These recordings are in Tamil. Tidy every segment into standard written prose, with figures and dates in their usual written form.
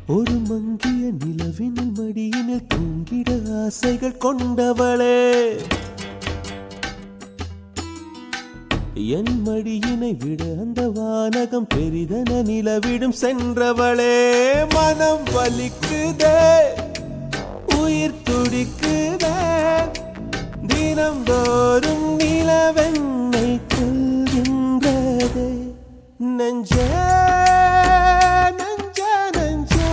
ஒரு மங்கிய நிலவினில் மடியினில் தூங்கிட ஆசைகள் கொண்டவளே, என் மடியினை விட அந்த வானகம் பெரிதென நிலவிடும் சென்றவளே. மனம் வலிக்குதே, உயிர் துடிக்குதே, தினம்தோறும் நிலவென்னை கொள்கின்றதே. நெஞ்சே நெஞ்சே நெஞ்சே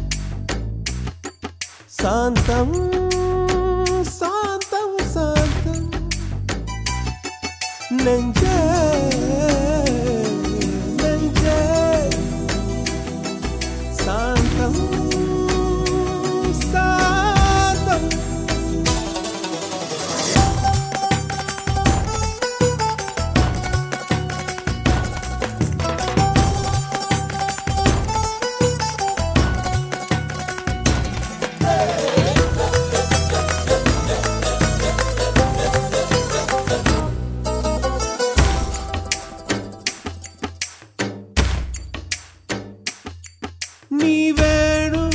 சாந்தம் சாந்தம் சாந்தம், நெஞ்சே நெஞ்சே சாந்தம் சாந்தம். நீ வேணும்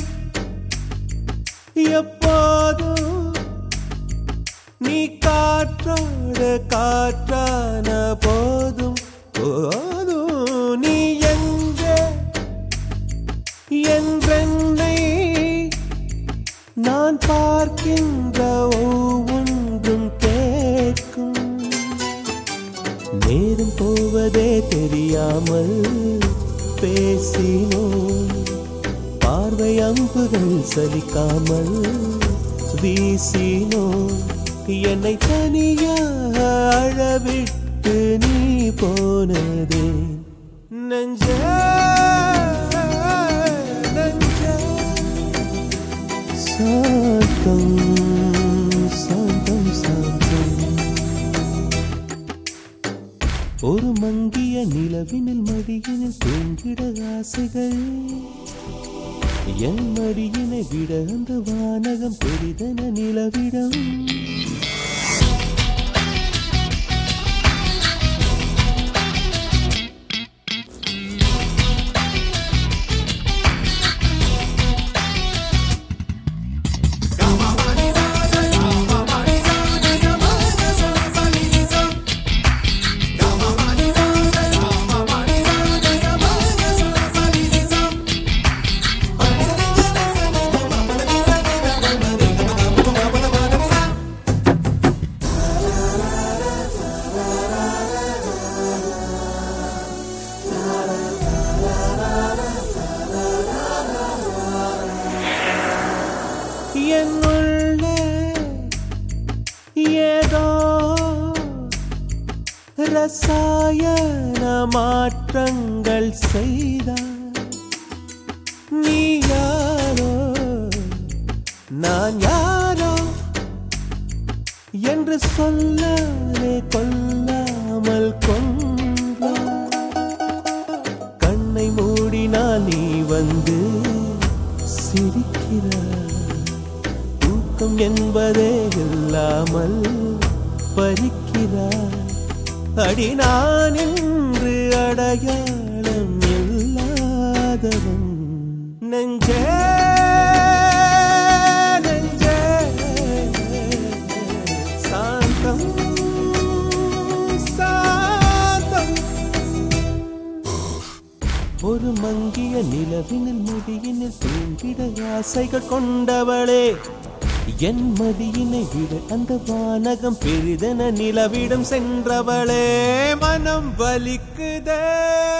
எப்போதும், நீ காற்றோடு காற்றான போதும் போதும். நீ எங்கே என்றென்னை நான் பார்க்கின்ற ஒவ்வொன்றும் கேட்கும். நேரம் போவதே தெரியாமல் பேசினோம், பார்வை அம்புகள் சலிக்காமல் வீசினோம். என்னை தனியாக அழவிட்டு நீ போனதே. நெஞ்சே நெஞ்சே சாந்தம் சாந்தம் சாந்தம். ஒரு மங்கிய நிலவினில் மடியினில் தூங்கிட ஆசைகள், என் மடியினை விட அந்த வானகம் பெரிதென நிலவிடம். என்னுள்ளே ஏதோ ரசாயன மாற்றங்கள் செய்தார். நீ யாரோ நான் யாரோ என்று சொல்லாலே கொல்லாமல் கொன்றார். கண்ணை மூடினால் நீ வந்து சிரிக்கிறார். தூக்கம் என்பதே இல்லாமல் பறிக்கிறார். அடி நான் என்று அடையாளம் இல்லாதவன். நெஞ்சே நெஞ்சே சாந்தம் சாந்தம். ஒரு மங்கிய நிலவினில் முடியினில் தூங்கிட ஆசைகள் கொண்டவளே, என் மடியினை விட அந்த வானகம் பெரிதென நிலவிடம் சென்றவளே. மனம் வலிக்குதே.